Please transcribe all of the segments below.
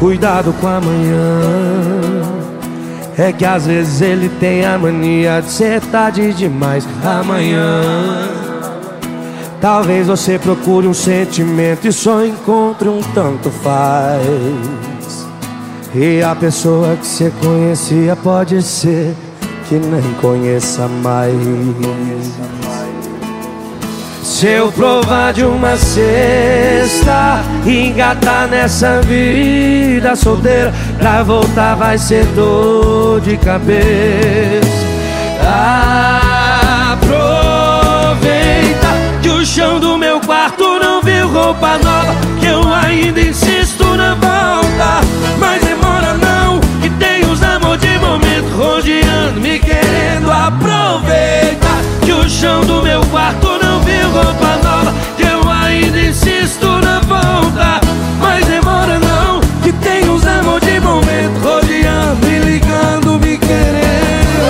Cuidado com amanhã. É que às vezes ele tem a mania de ser tarde demais. Amanhã talvez você procure um sentimento e só encontre um tanto faz. E a pessoa que você conhecia pode ser que nem conheça mais. Se eu provar de uma cesta e engatar nessa vida solteira, pra voltar vai ser dor de cabeça. Aproveita que o chão do meu quarto não viu roupa nova, que eu ainda insisto na volta. Mas demora não, que tem os amor de momento rodeando, me querendo. Aproveita que o chão do meu quarto não viu roupa nova, que eu ainda insisto na volta. Mas demora não, que tem uns amor de momento rodeando, me ligando, me querendo.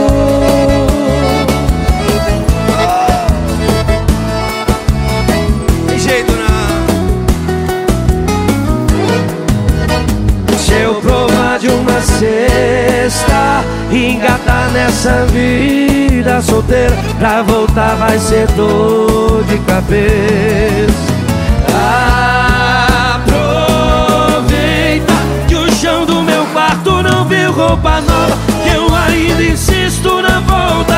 Tem jeito não. Se eu provar de uma cesta e engatar nessa vida solteira, pra voltar vai ser dor de cabeça. Aproveita que o chão do meu quarto não viu roupa nova, que eu ainda insisto na volta.